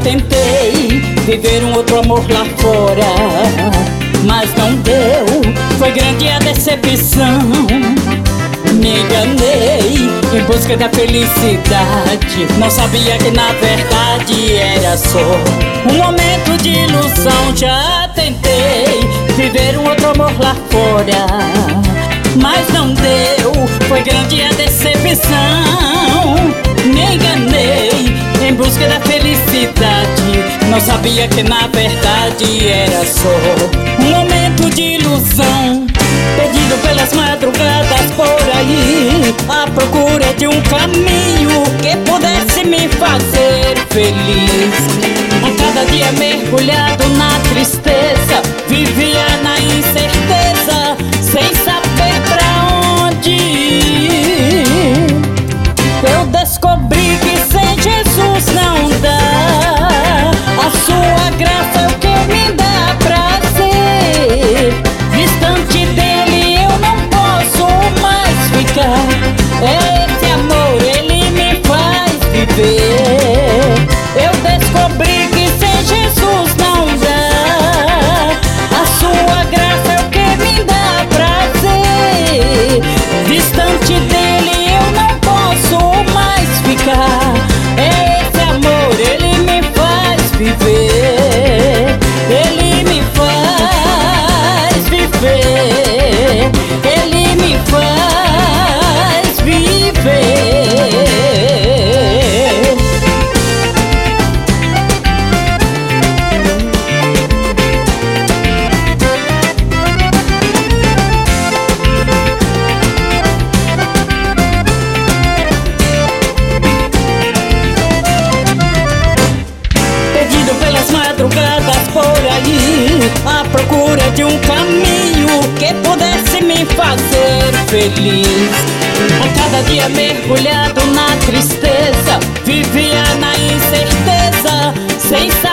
tentei viver um outro amor lá fora, mas não deu, foi grande a decepção. Me enganei em busca da felicidade, não sabia que na verdade era só um momento de ilusão. Já tentei viver um outro amor lá fora, mas não deu, foi grande a decepção. Me enganei em busca da felicidade, não sabia que na verdade era só um momento de ilusão. Perdido pelas madrugadas por aí, à procura de um caminho que pudesse me fazer feliz. A cada dia mergulhado na tristeza, vivia na incerteza, sem saber pra onde ir. Eu descobri que sem Jesus não dá, a sua graça é o que me dá prazer. Distante dele eu não posso mais ficar, esse amor ele me faz viver. Eu descobri que sem Jesus não dá, a sua graça é o que me dá prazer. Distante dele eu não posso mais ficar, esse amor ele me faz viver. Ele me faz viver, ele me faz viver. Perdido pelas madrugadas por aí, à procura de um caminho que pudesse me fazer feliz. A cada dia mergulhado na tristeza, vivia na incerteza, sem saber